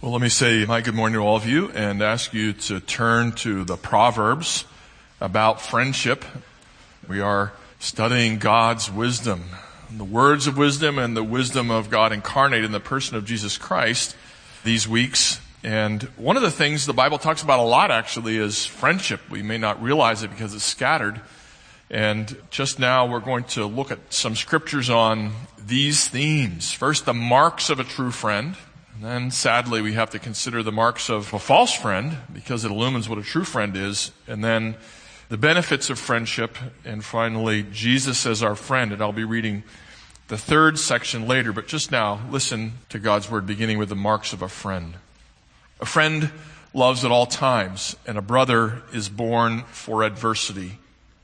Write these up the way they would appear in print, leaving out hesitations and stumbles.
Well, let me say hi, good morning to all of you, and ask you to turn to the Proverbs about friendship. We are studying God's wisdom, the words of wisdom and the wisdom of God incarnate in the person of Jesus Christ these weeks. And one of the things the Bible talks about a lot, actually, is friendship. We may not realize it because it's scattered. And just now we're going to look at some scriptures on these themes. First, the marks of a true friend. And then, sadly, we have to consider the marks of a false friend because it illumines what a true friend is. And then the benefits of friendship. And finally, Jesus as our friend. And I'll be reading the third section later. But just now, listen to God's word, beginning with the marks of a friend. A friend loves at all times, and a brother is born for adversity.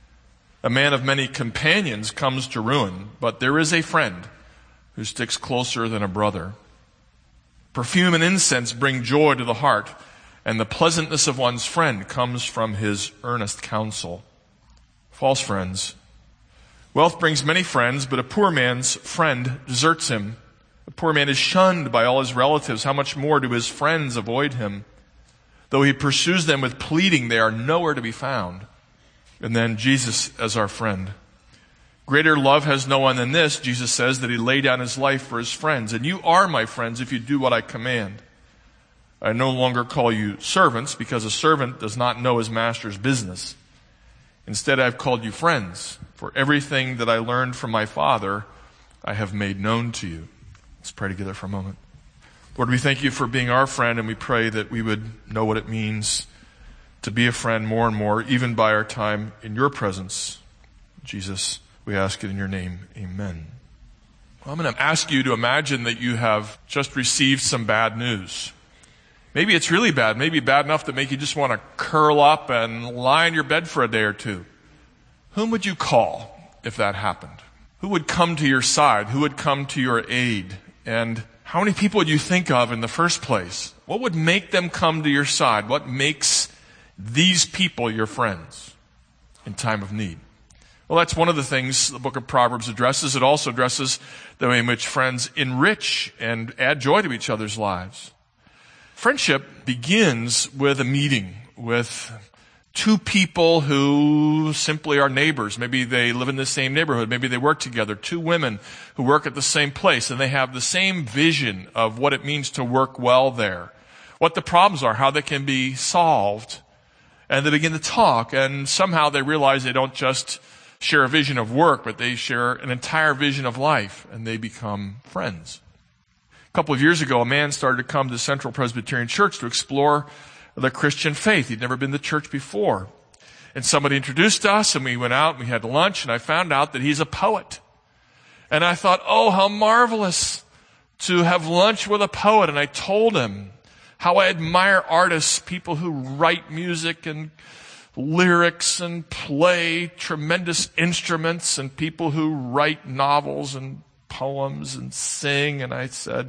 A man of many companions comes to ruin, but there is a friend who sticks closer than a brother. Perfume and incense bring joy to the heart, and the pleasantness of one's friend comes from his earnest counsel. False friends. Wealth brings many friends, but a poor man's friend deserts him. A poor man is shunned by all his relatives. How much more do his friends avoid him? Though he pursues them with pleading, they are nowhere to be found. And then Jesus as our friend. Greater love has no one than this, Jesus says, that he laid down his life for his friends. And you are my friends if you do what I command. I no longer call you servants, because a servant does not know his master's business. Instead, I have called you friends, for everything that I learned from my Father, I have made known to you. Let's pray together for a moment. Lord, we thank you for being our friend, and we pray that we would know what it means to be a friend more and more, even by our time in your presence. Jesus, we ask it in your name. Amen. Well, I'm going to ask you to imagine that you have just received some bad news. Maybe it's really bad, maybe bad enough to make you just want to curl up and lie in your bed for a day or two. Whom would you call if that happened? Who would come to your side? Who would come to your aid? And how many people would you think of in the first place? What would make them come to your side? What makes these people your friends in time of need? Well, that's one of the things the book of Proverbs addresses. It also addresses the way in which friends enrich and add joy to each other's lives. Friendship begins with a meeting with two people who simply are neighbors. Maybe they live in the same neighborhood. Maybe they work together. Two women who work at the same place, and they have the same vision of what it means to work well there, what the problems are, how they can be solved. And they begin to talk, and somehow they realize they don't just share a vision of work, but they share an entire vision of life, and they become friends. A couple of years ago, a man started to come to Central Presbyterian Church to explore the Christian faith. He'd never been to church before. And somebody introduced us, and we went out, and we had lunch, and I found out that he's a poet. And I thought, oh, how marvelous to have lunch with a poet. And I told him how I admire artists, people who write music and lyrics and play tremendous instruments, and people who write novels and poems and sing. And I said,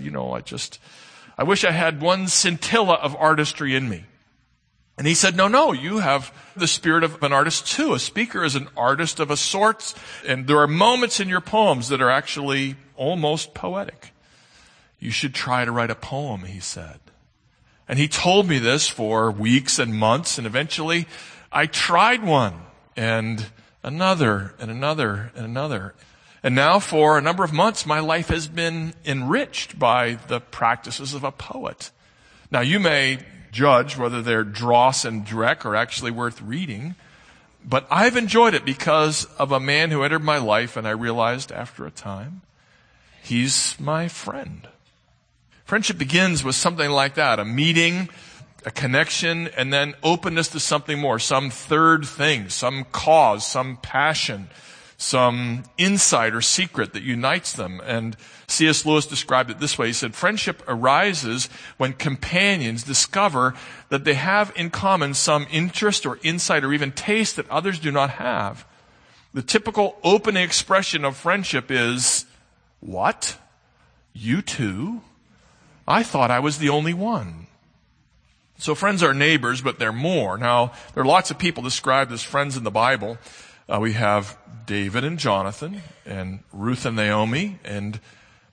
I wish I had one scintilla of artistry in me. And he said, no, you have the spirit of an artist too. A speaker is an artist of a sort. And there are moments in your poems that are actually almost poetic. You should try to write a poem, he said. And he told me this for weeks and months, and eventually I tried one, and another, and another, and another. And now for a number of months, my life has been enriched by the practices of a poet. Now, you may judge whether they're dross and dreck or actually worth reading, but I've enjoyed it because of a man who entered my life, and I realized after a time, he's my friend. Friendship begins with something like that, a meeting, a connection, and then openness to something more, some third thing, some cause, some passion, some insight or secret that unites them. And C.S. Lewis described it this way. He said, friendship arises when companions discover that they have in common some interest or insight or even taste that others do not have. The typical opening expression of friendship is, what? You too? I thought I was the only one. So friends are neighbors, but they're more. Now, there are lots of people described as friends in the Bible. We have David and Jonathan, and Ruth and Naomi, and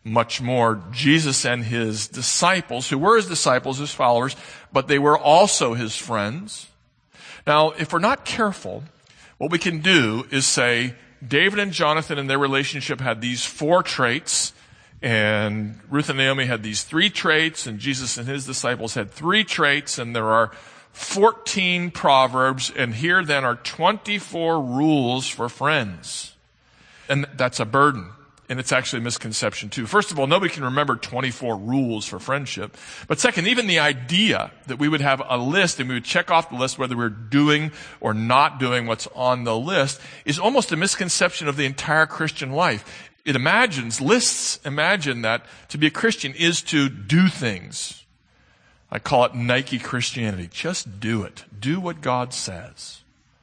much more Jesus and his disciples, who were his disciples, his followers, but they were also his friends. Now, if we're not careful, what we can do is say David and Jonathan in their relationship had these 4 traits, and Ruth and Naomi had these 3 traits, and Jesus and his disciples had 3 traits, and there are 14 proverbs, and here then are 24 rules for friends. And that's a burden. And it's actually a misconception too. First of all, nobody can remember 24 rules for friendship. But second, even the idea that we would have a list and we would check off the list whether we're doing or not doing what's on the list is almost a misconception of the entire Christian life. Lists imagine that to be a Christian is to do things. I call it Nike Christianity. Just do it. Do what God says.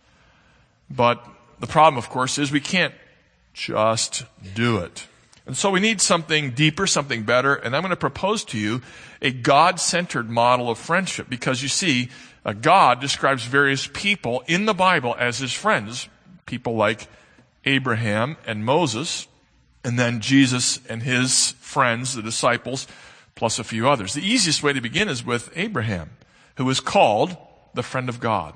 But the problem, of course, is we can't just do it. And so we need something deeper, something better, and I'm going to propose to you a God-centered model of friendship, because you see, God describes various people in the Bible as his friends, people like Abraham and Moses, and then Jesus and his friends, the disciples, plus a few others. The easiest way to begin is with Abraham, who is called the friend of God.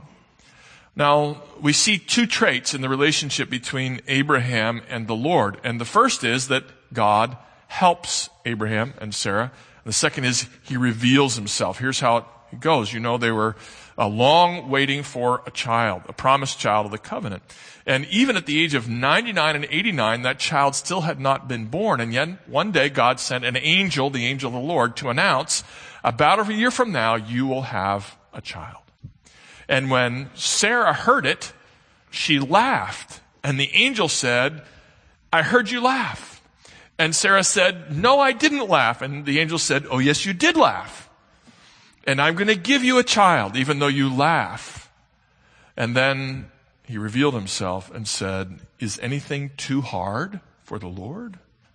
Now, we see 2 traits in the relationship between Abraham and the Lord. And the first is that God helps Abraham and Sarah. And the second is he reveals himself. Here's how it goes. You know, they were long waiting for a child, a promised child of the covenant. And even at the age of 99 and 89, that child still had not been born. And yet, one day, God sent an angel, the angel of the Lord, to announce, about a year from now, you will have a child. And when Sarah heard it, she laughed. And the angel said, I heard you laugh. And Sarah said, no, I didn't laugh. And the angel said, oh, yes, you did laugh. And I'm going to give you a child, even though you laugh. And then he revealed himself and said, is anything too hard for the Lord?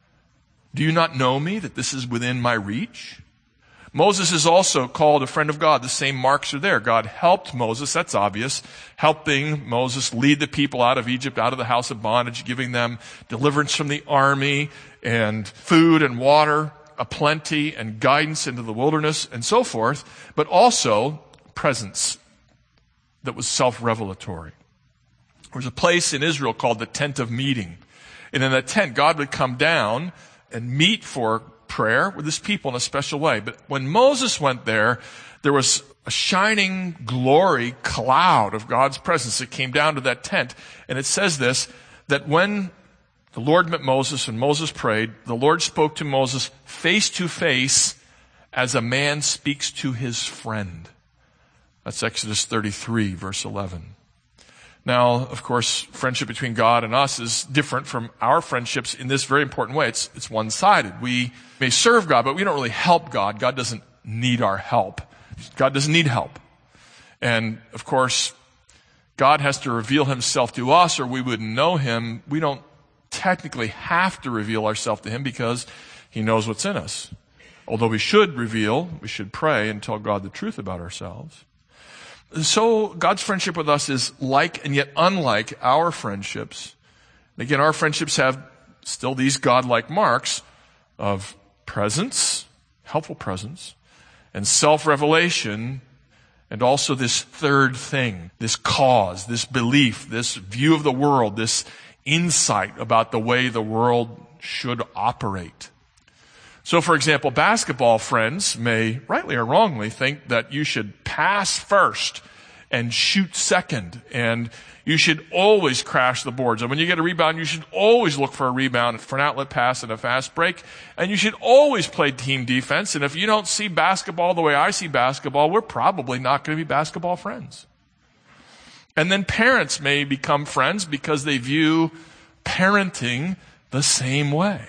Do you not know me, that this is within my reach? Moses is also called a friend of God. The same marks are there. God helped Moses, that's obvious, helping Moses lead the people out of Egypt, out of the house of bondage, giving them deliverance from the army and food and water, a plenty and guidance into the wilderness and so forth, but also presence that was self-revelatory. There was a place in Israel called the Tent of Meeting. And in that tent, God would come down and meet for prayer with his people in a special way. But when Moses went there, there was a shining glory cloud of God's presence that came down to that tent. And it says this, that when the Lord met Moses and Moses prayed, the Lord spoke to Moses face to face as a man speaks to his friend. That's Exodus 33, verse 11. Now, of course, friendship between God and us is different from our friendships in this very important way. It's one-sided. We may serve God, but we don't really help God. God doesn't need our help. God doesn't need help. And, of course, God has to reveal himself to us or we wouldn't know him. We don't technically have to reveal ourselves to him because he knows what's in us. Although we should pray and tell God the truth about ourselves. So God's friendship with us is like and yet unlike our friendships. And again, our friendships have still these God-like marks of presence, helpful presence, and self-revelation, and also this third thing, this cause, this belief, this view of the world, this insight about the way the world should operate. So, for example, basketball friends may, rightly or wrongly, think that you should pass first and shoot second, and you should always crash the boards. And when you get a rebound, you should always look for a rebound, for an outlet pass and a fast break, and you should always play team defense. And if you don't see basketball the way I see basketball, we're probably not going to be basketball friends. And then parents may become friends because they view parenting the same way.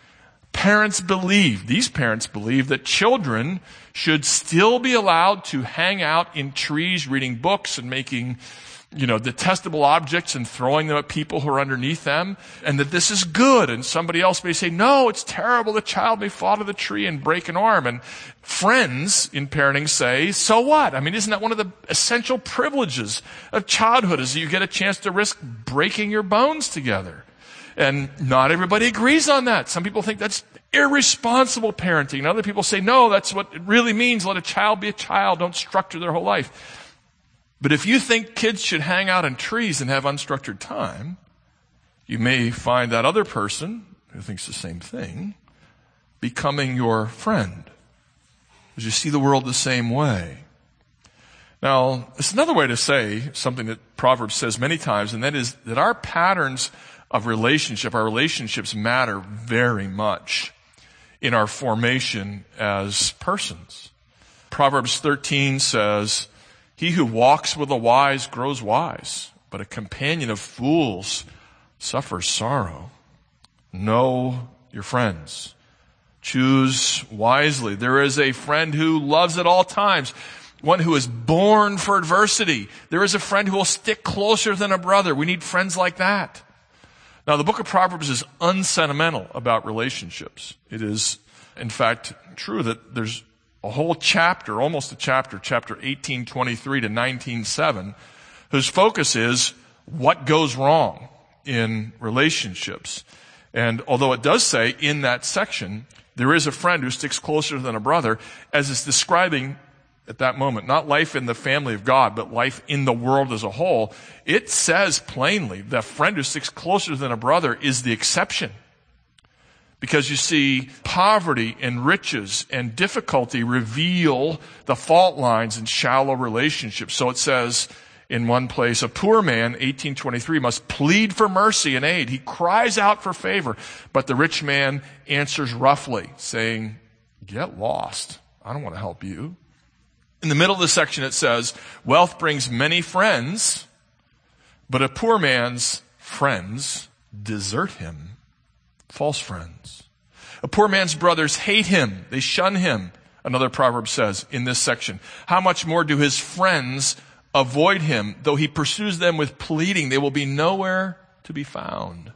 These parents believe that children should still be allowed to hang out in trees reading books and making, detestable objects and throwing them at people who are underneath them, and that this is good. And somebody else may say, no, it's terrible. The child may fall to the tree and break an arm. And friends in parenting say, so what? I mean, isn't that one of the essential privileges of childhood is that you get a chance to risk breaking your bones together? And not everybody agrees on that. Some people think that's Irresponsible parenting. And other people say, no, that's what it really means. Let a child be a child. Don't structure their whole life. But if you think kids should hang out in trees and have unstructured time, you may find that other person who thinks the same thing becoming your friend, because you see the world the same way. Now, it's another way to say something that Proverbs says many times, and that is that our patterns of relationship, our relationships matter very much in our formation as persons. Proverbs 13 says, he who walks with the wise grows wise, but a companion of fools suffers sorrow. Know your friends. Choose wisely. There is a friend who loves at all times, one who is born for adversity. There is a friend who will stick closer than a brother. We need friends like that. Now, the book of Proverbs is unsentimental about relationships. It is, in fact, true that there's a whole chapter, almost a chapter, chapter 18:23 to 19:7, whose focus is what goes wrong in relationships. And although it does say in that section, there is a friend who sticks closer than a brother, as it's describing at that moment, not life in the family of God, but life in the world as a whole, it says plainly the friend who sticks closer than a brother is the exception. Because you see, poverty and riches and difficulty reveal the fault lines in shallow relationships. So it says in one place, a poor man, 18:23, must plead for mercy and aid. He cries out for favor, but the rich man answers roughly, saying, get lost. I don't want to help you. In the middle of the section it says, wealth brings many friends, but a poor man's friends desert him. False friends. A poor man's brothers hate him. They shun him. Another proverb says in this section, how much more do his friends avoid him? Though he pursues them with pleading, they will be nowhere to be found.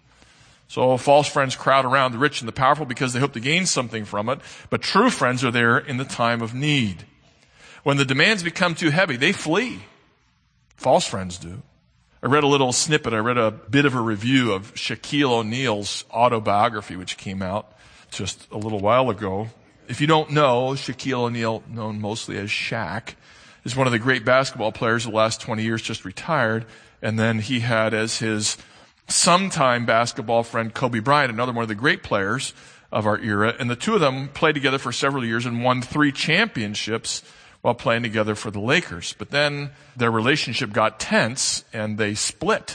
So false friends crowd around the rich and the powerful because they hope to gain something from it. But true friends are there in the time of need. When the demands become too heavy, they flee. False friends do. I read a little snippet. I read a bit of a review of Shaquille O'Neal's autobiography, which came out just a little while ago. If you don't know, Shaquille O'Neal, known mostly as Shaq, is one of the great basketball players of the last 20 years, just retired. And then he had as his sometime basketball friend Kobe Bryant, another one of the great players of our era. And the two of them played together for several years and won 3 championships while playing together for the Lakers. But then their relationship got tense and they split.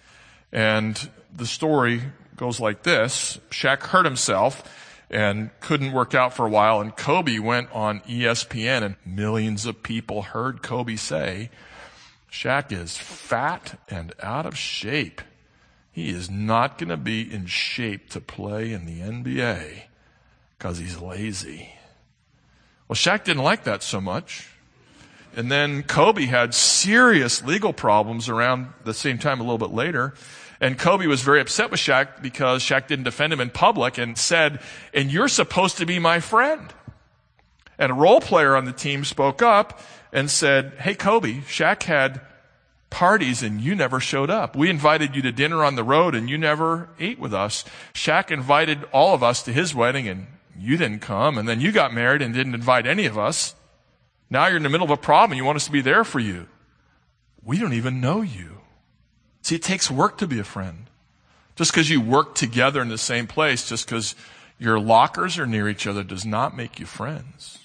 And the story goes like this. Shaq hurt himself and couldn't work out for a while, and Kobe went on ESPN, and millions of people heard Kobe say, Shaq is fat and out of shape. He is not going to be in shape to play in the NBA because he's lazy. Well, Shaq didn't like that so much. And then Kobe had serious legal problems around the same time, a little bit later. And Kobe was very upset with Shaq because Shaq didn't defend him in public and said, and you're supposed to be my friend. And a role player on the team spoke up and said, hey, Kobe, Shaq had parties and you never showed up. We invited you to dinner on the road and you never ate with us. Shaq invited all of us to his wedding and you didn't come, and then you got married and didn't invite any of us. Now you're in the middle of a problem and you want us to be there for you. We don't even know you. See, it takes work to be a friend. Just because you work together in the same place, just because your lockers are near each other does not make you friends.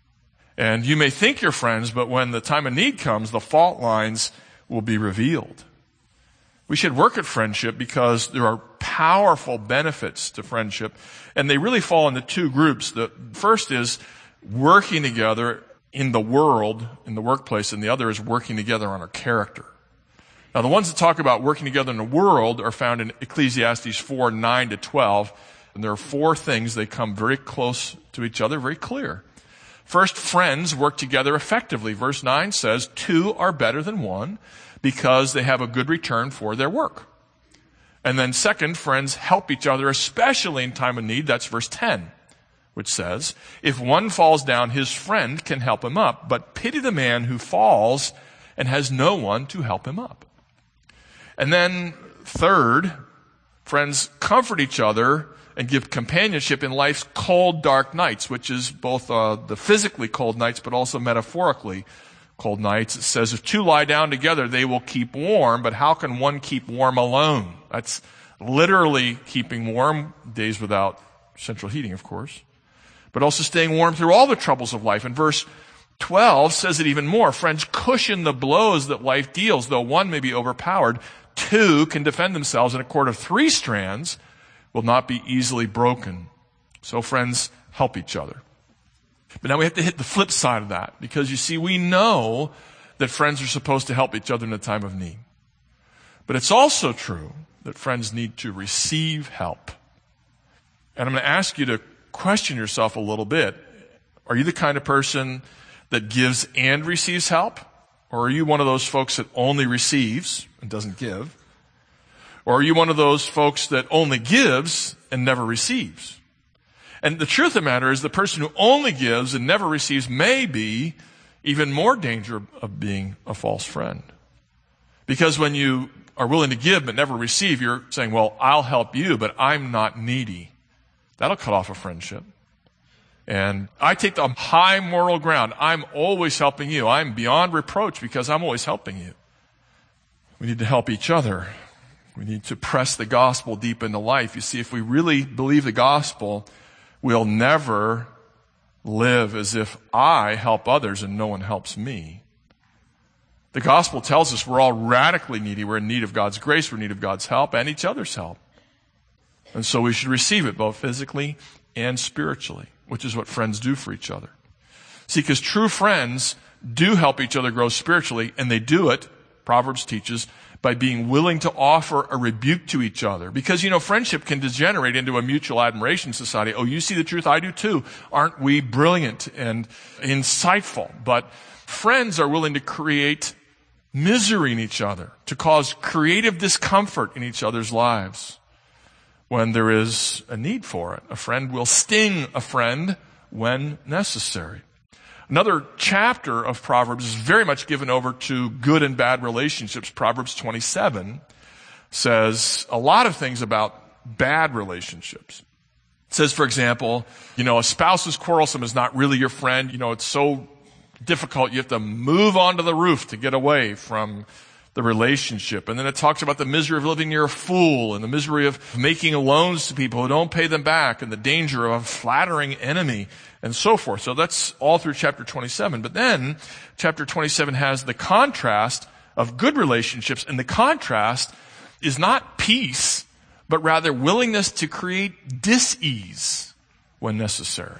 And you may think you're friends, but when the time of need comes, the fault lines will be revealed. We should work at friendship because there are powerful benefits to friendship, and they really fall into 2 groups. The first is working together in the world, in the workplace, and the other is working together on our character. Now, the ones that talk about working together in the world are found in Ecclesiastes 4:9 to 12, and there are 4 things. They come very close to each other, very clear. First, friends work together effectively. Verse 9 says, 2 are better than 1 because they have a good return for their work. And then second, friends help each other, especially in time of need. That's verse 10, which says, if one falls down, his friend can help him up, but pity the man who falls and has no one to help him up. And then third, friends comfort each other and give companionship in life's cold, dark nights, which is both the physically cold nights, but also metaphorically cold nights. It says, if two lie down together, they will keep warm, but how can one keep warm alone? That's literally keeping warm, days without central heating, of course, but also staying warm through all the troubles of life. And verse 12 says it even more. Friends, cushion the blows that life deals. Though one may be overpowered, two can defend themselves, and a cord of 3 strands will not be easily broken. So friends, help each other. But now we have to hit the flip side of that, because you see, we know that friends are supposed to help each other in a time of need. But it's also true that friends need to receive help. And I'm going to ask you to question yourself a little bit. Are you the kind of person that gives and receives help? Or are you one of those folks that only receives and doesn't give? Or are you one of those folks that only gives and never receives? And the truth of the matter is, the person who only gives and never receives may be even more danger of being a false friend. Because when you are willing to give but never receive, you're saying, well, I'll help you, but I'm not needy. That'll cut off a friendship. And I take the high moral ground. I'm always helping you. I'm beyond reproach because I'm always helping you. We need to help each other. We need to press the gospel deep into life. You see, if we really believe the gospel, we'll never live as if I help others and no one helps me. The gospel tells us we're all radically needy. We're in need of God's grace. We're in need of God's help and each other's help. And so we should receive it both physically and spiritually, which is what friends do for each other. See, because true friends do help each other grow spiritually, and they do it, Proverbs teaches, by being willing to offer a rebuke to each other. Because, friendship can degenerate into a mutual admiration society. Oh, you see the truth? I do too. Aren't we brilliant and insightful? But friends are willing to create misery in each other, to cause creative discomfort in each other's lives when there is a need for it. A friend will sting a friend when necessary. Another chapter of Proverbs is very much given over to good and bad relationships. Proverbs 27 says a lot of things about bad relationships. It says, for example, a spouse who's quarrelsome is not really your friend. It's so difficult, you have to move onto the roof to get away from the relationship. And then it talks about the misery of living near a fool and the misery of making loans to people who don't pay them back and the danger of a flattering enemy and so forth. So that's all through chapter 27. But then chapter 27 has the contrast of good relationships, and the contrast is not peace, but rather willingness to create dis-ease when necessary.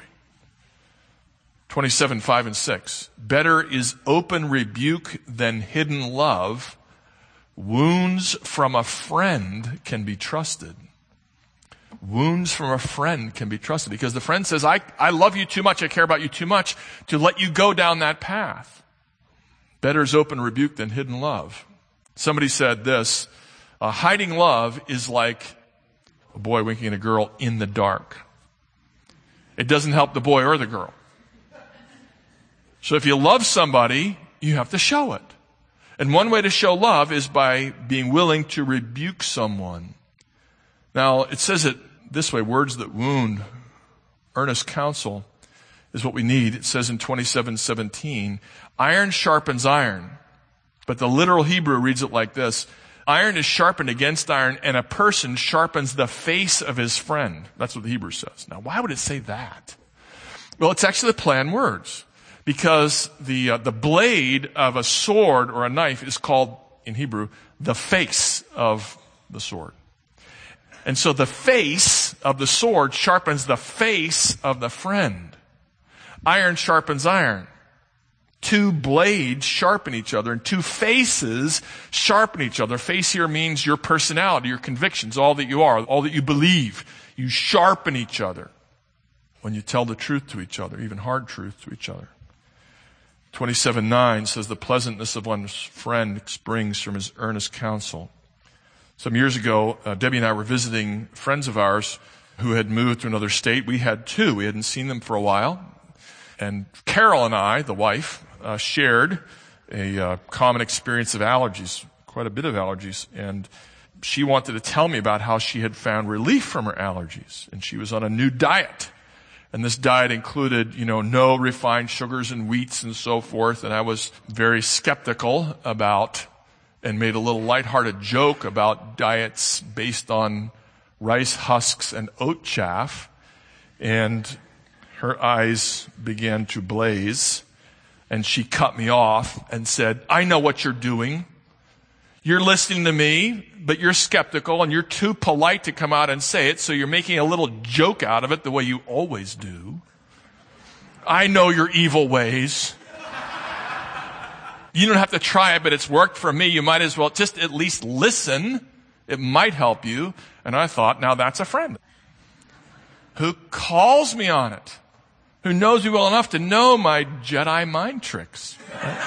27, 5 and 6. Better is open rebuke than hidden love. Wounds from a friend can be trusted. Wounds from a friend can be trusted because the friend says, I love you too much, I care about you too much to let you go down that path. Better is open rebuke than hidden love. Somebody said this, hiding love is like a boy winking at a girl in the dark. It doesn't help the boy or the girl. So if you love somebody, you have to show it. And one way to show love is by being willing to rebuke someone. Now, it says it this way, words that wound, earnest counsel is what we need. It says in 27:17, iron sharpens iron. But the literal Hebrew reads it like this, iron is sharpened against iron, and a person sharpens the face of his friend. That's what the Hebrew says. Now, why would it say that? Well, it's actually the play on words. Because the blade of a sword or a knife is called, in Hebrew, the face of the sword. And so the face of the sword sharpens the face of the friend. Iron sharpens iron. Two blades sharpen each other, and two faces sharpen each other. Face here means your personality, your convictions, all that you are, all that you believe. You sharpen each other when you tell the truth to each other, even hard truth to each other. 27:9 says, the pleasantness of one's friend springs from his earnest counsel. Some years ago, Debbie and I were visiting friends of ours who had moved to another state. We had two. We hadn't seen them for a while. And Carol and I, the wife, shared a common experience of allergies, quite a bit of allergies. And she wanted to tell me about how she had found relief from her allergies. And she was on a new diet. And this diet included, no refined sugars and wheats and so forth. And I was very skeptical about, and made a little lighthearted joke about diets based on rice husks and oat chaff. And her eyes began to blaze. And she cut me off and said, I know what you're doing. You're listening to me, but you're skeptical and you're too polite to come out and say it, so you're making a little joke out of it the way you always do. I know your evil ways. You don't have to try it, but it's worked for me. You might as well just at least listen. It might help you. And I thought, now that's a friend who calls me on it, who knows me well enough to know my Jedi mind tricks.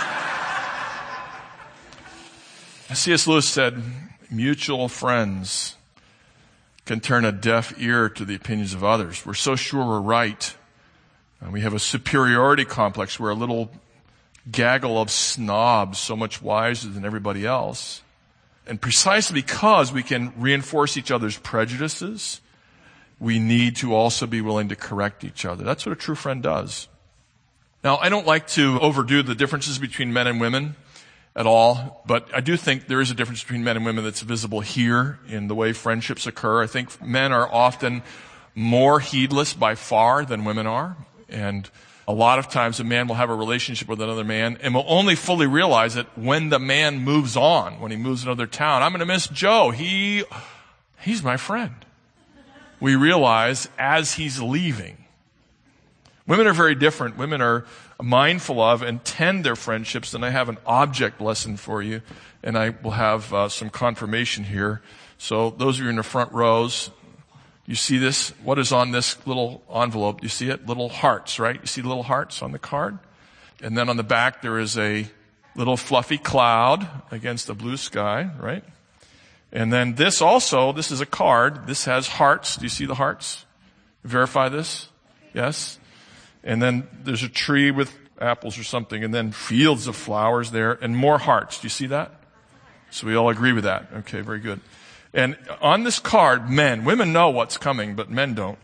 C.S. Lewis said, mutual friends can turn a deaf ear to the opinions of others. We're so sure we're right. And we have a superiority complex. We're a little gaggle of snobs, so much wiser than everybody else. And precisely because we can reinforce each other's prejudices, we need to also be willing to correct each other. That's what a true friend does. Now, I don't like to overdo the differences between men and women at all, but I do think there is a difference between men and women that's visible here in the way friendships occur. I think men are often more heedless by far than women are, and a lot of times a man will have a relationship with another man and will only fully realize it when the man moves on, when he moves to another town. I'm going to miss Joe. He's my friend. We realize as he's leaving. Women are very different. Women are mindful of and tend their friendships. And I have an object lesson for you, and I will have some confirmation here. So those of you in the front rows, you see this? What is on this little envelope? You see it? Little hearts, right? You see the little hearts on the card? And then on the back there is a little fluffy cloud against a blue sky, right? And then this is a card. This has hearts. Do you see the hearts? Verify this? Yes? And then there's a tree with apples or something, and then fields of flowers there, and more hearts. Do you see that? So we all agree with that. Okay, very good. And on this card, women know what's coming, but men don't.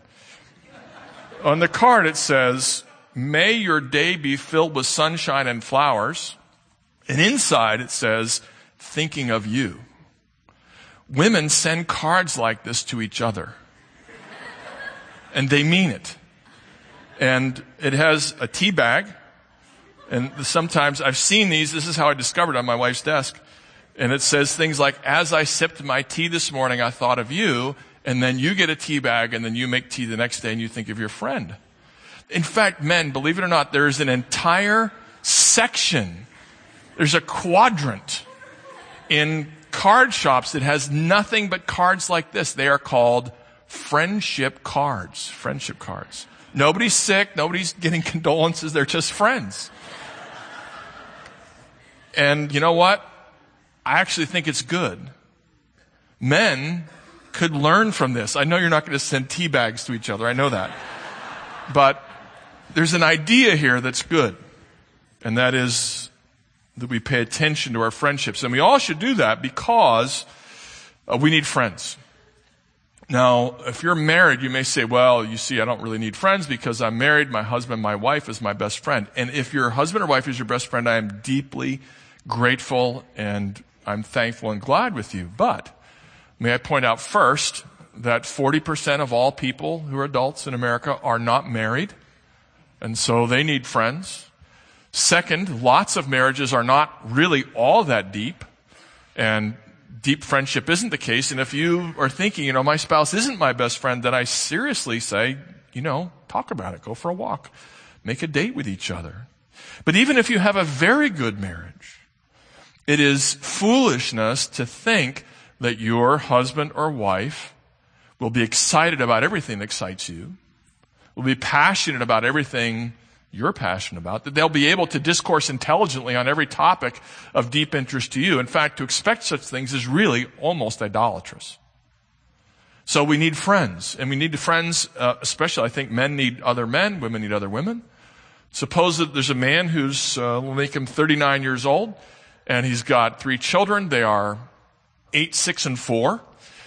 On the card it says, may your day be filled with sunshine and flowers. And inside it says, thinking of you. Women send cards like this to each other. And they mean it. And it has a tea bag. And sometimes I've seen these. This is how I discovered it on my wife's desk. And it says things like, as I sipped my tea this morning, I thought of you. And then you get a tea bag, and then you make tea the next day, and you think of your friend. In fact, men, believe it or not, there is an entire section. There's a quadrant in card shops that has nothing but cards like this. They are called friendship cards. Friendship cards. Nobody's sick. Nobody's getting condolences. They're just friends. And you know what? I actually think it's good. Men could learn from this. I know you're not going to send tea bags to each other. I know that. But there's an idea here that's good. And that is that we pay attention to our friendships. And we all should do that because we need friends. Now, if you're married, you may say, well, you see, I don't really need friends because I'm married. My husband, my wife is my best friend. And if your husband or wife is your best friend, I am deeply grateful and I'm thankful and glad with you. But may I point out first that 40% of all people who are adults in America are not married. And so they need friends. Second, lots of marriages are not really all that deep. And deep friendship isn't the case. And if you are thinking, my spouse isn't my best friend, then I seriously say, talk about it. Go for a walk. Make a date with each other. But even if you have a very good marriage, it is foolishness to think that your husband or wife will be excited about everything that excites you, will be passionate about everything you're passionate about, that they'll be able to discourse intelligently on every topic of deep interest to you. In fact, to expect such things is really almost idolatrous. So we need friends, and we need friends, especially I think men need other men, women need other women. Suppose that there's a man who's, we'll make him 39 years old, and he's got 3 children. They are 8, 6, and 4.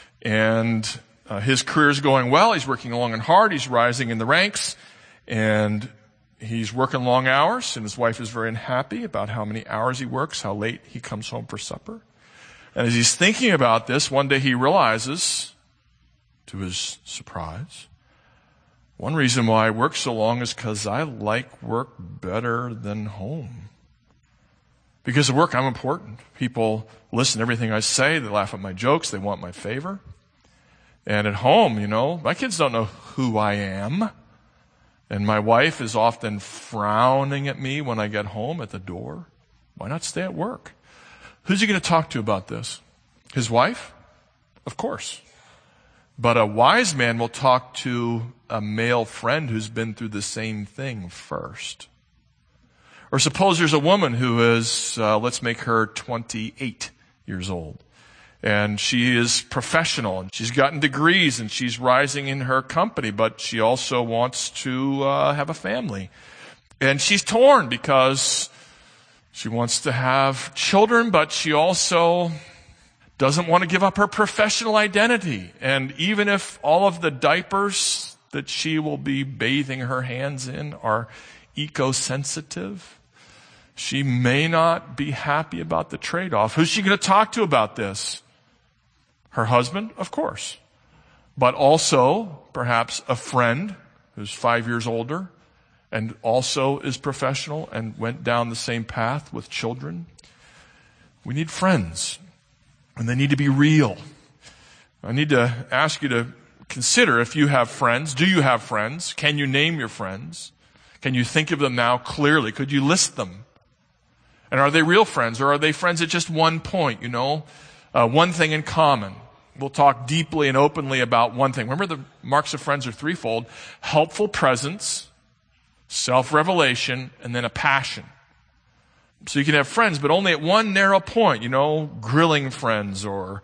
And his career is going well. He's working long and hard. He's rising in the ranks. And he's working long hours. And his wife is very unhappy about how many hours he works, how late he comes home for supper. And as he's thinking about this, one day he realizes, to his surprise, one reason why I work so long is because I like work better than home. Because at work, I'm important. People listen to everything I say. They laugh at my jokes. They want my favor. And at home, my kids don't know who I am. And my wife is often frowning at me when I get home at the door. Why not stay at work? Who's he going to talk to about this? His wife? Of course. But a wise man will talk to a male friend who's been through the same thing first. Or suppose there's a woman who is, let's make her 28 years old. And she is professional, and she's gotten degrees, and she's rising in her company, but she also wants to have a family. And she's torn because she wants to have children, but she also doesn't want to give up her professional identity. And even if all of the diapers that she will be bathing her hands in are eco-sensitive, she may not be happy about the trade-off. Who's she going to talk to about this? Her husband, of course. But also, perhaps, a friend who's 5 years older and also is professional and went down the same path with children. We need friends, and they need to be real. I need to ask you to consider if you have friends. Do you have friends? Can you name your friends? Can you think of them now clearly? Could you list them? And are they real friends, or are they friends at just one point, one thing in common? We'll talk deeply and openly about one thing. Remember, the marks of friends are threefold: helpful presence, self-revelation, and then a passion. So you can have friends, but only at one narrow point, grilling friends or,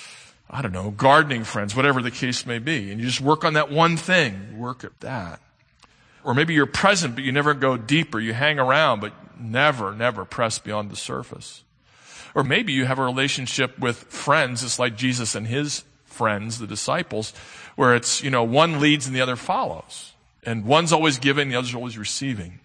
gardening friends, whatever the case may be. And you just work on that one thing. Work at that. Or maybe you're present, but you never go deeper. You hang around, but never press beyond the surface. Or maybe you have a relationship with friends, just like Jesus and his friends, the disciples, where it's, one leads and the other follows. And one's always giving, the other's always receiving.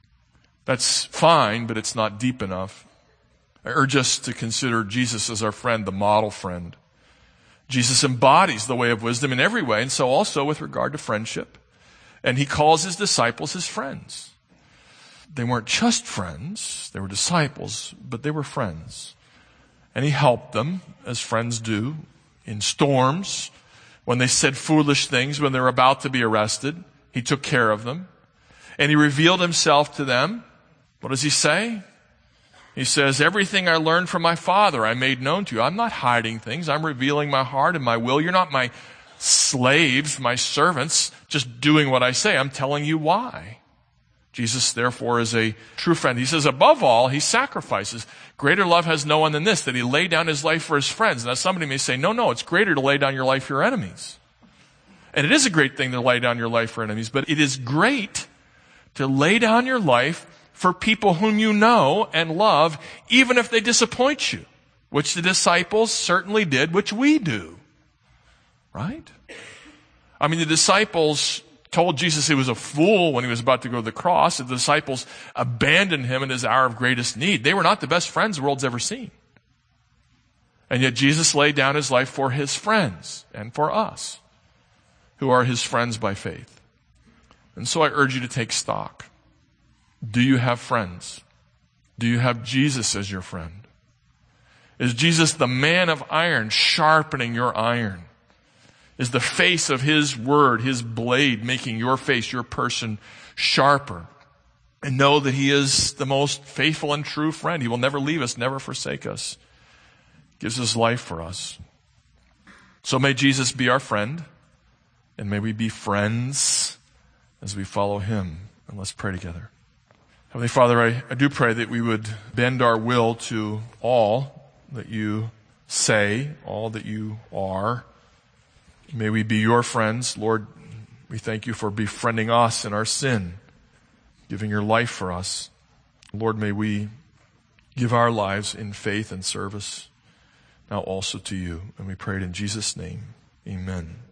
That's fine, but it's not deep enough. I urge us to consider Jesus as our friend, the model friend. Jesus embodies the way of wisdom in every way, and so also with regard to friendship. And he calls his disciples his friends. They weren't just friends, they were disciples, but they were friends. And he helped them, as friends do, in storms, when they said foolish things, when they were about to be arrested. He took care of them. And he revealed himself to them. What does he say? He says, everything I learned from my Father I made known to you. I'm not hiding things. I'm revealing my heart and my will. You're not my slaves, my servants, just doing what I say. I'm telling you why. Jesus, therefore, is a true friend. He says, above all, he sacrifices. Greater love has no one than this, that he laid down his life for his friends. Now, somebody may say, no, it's greater to lay down your life for your enemies. And it is a great thing to lay down your life for enemies, but it is great to lay down your life for people whom you know and love, even if they disappoint you, which the disciples certainly did, which we do. Right? I mean, the disciples told Jesus he was a fool when he was about to go to the cross. The disciples abandoned him in his hour of greatest need. They were not the best friends the world's ever seen. And yet Jesus laid down his life for his friends and for us, who are his friends by faith. And so I urge you to take stock. Do you have friends? Do you have Jesus as your friend? Is Jesus the man of iron sharpening your iron? Is the face of his word, his blade, making your face, your person sharper? And know that he is the most faithful and true friend. He will never leave us, never forsake us. Gives his life for us. So may Jesus be our friend, and may we be friends as we follow him. And let's pray together. Heavenly Father, I do pray that we would bend our will to all that you say, all that you are. May we be your friends. Lord, we thank you for befriending us in our sin, giving your life for us. Lord, may we give our lives in faith and service. now also to you. And we pray it in Jesus' name. Amen.